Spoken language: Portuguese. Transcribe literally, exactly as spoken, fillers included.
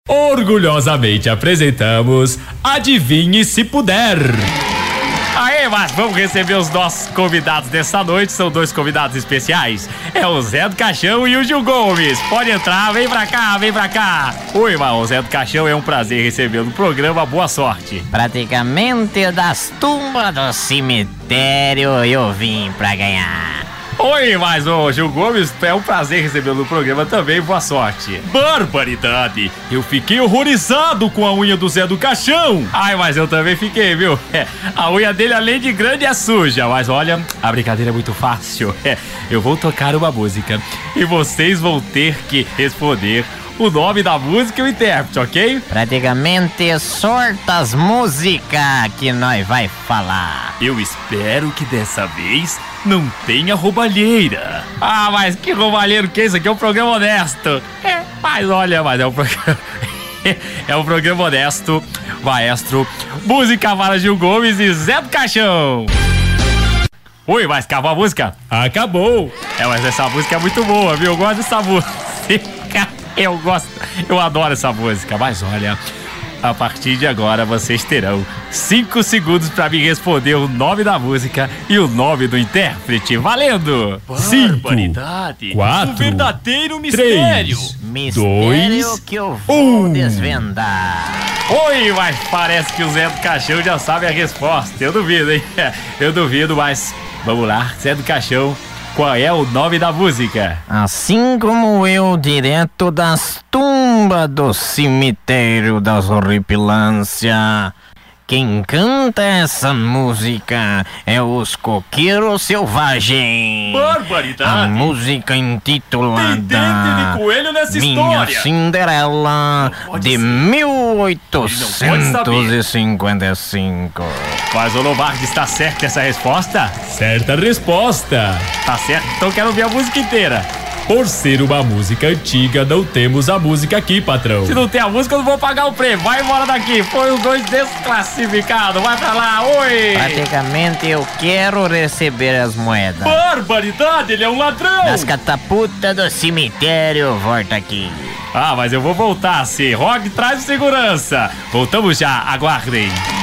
Orgulhosamente apresentamos Adivinhe Se Puder. Aê, mas vamos receber os nossos convidados dessa noite. São dois convidados especiais. É o Zé do Caixão e o Gil Gomes. Pode entrar, vem pra cá, vem pra cá. Oi, irmão, Zé do Caixão, é um prazer recebê-lo no programa. Boa sorte. Praticamente das tumbas do cemitério eu vim pra ganhar. Oi, mas o Gil Gomes, é um prazer recebê-lo no programa também, boa sorte. Barbaridade! Eu fiquei horrorizado com a unha do Zé do Caixão. Ai, mas eu também fiquei, viu? É, a unha dele, além de grande, é suja. Mas olha, a brincadeira é muito fácil. É, eu vou tocar uma música e vocês vão ter que responder o nome da música e o intérprete, ok? Praticamente sortas música que nós vai falar. Eu espero que dessa vez não tenha roubalheira. Ah, mas que roubalheiro que é isso aqui? É um programa honesto. É, mas olha, mas é um programa... é um programa honesto. Maestro, música para Gil Gomes e Zé do Caixão. Oi, mas acabou a música? Acabou. É, mas essa música é muito boa, viu? Eu gosto dessa música. Eu gosto, eu adoro essa música. Mas olha, a partir de agora vocês terão cinco segundos pra me responder o nome da música e o nome do intérprete. Valendo! Barbaridade! Quatro, um verdadeiro mistério! Três, Mistério dois, que eu vou um. desvendar. Oi, mas parece que o Zé do Caixão já sabe a resposta. Eu duvido, hein? Eu duvido, mas vamos lá, Zé do Caixão. Qual é o nome da música? Assim como eu, direto das tumbas do cemitério das horripilâncias, quem canta essa música é os Coqueiros Selvagens. Barbaridade! A música intitulada Tem dente de coelho nessa Minha história. Cinderela de ser. mil oitocentos e cinquenta e cinco. Mas o Lombardi, está certa essa resposta? Certa resposta. Tá certo, então quero ouvir a música inteira. Por ser uma música antiga, não temos a música aqui, patrão. Se não tem a música, eu não vou pagar o prêmio. Vai embora daqui. Foi os dois desclassificados. Vai pra lá, oi! Praticamente eu quero receber as moedas. Barbaridade, ele é um ladrão. Das catapultas do cemitério, volta aqui. Ah, mas eu vou voltar, sim. Rock, traz segurança. Voltamos já, aguardem.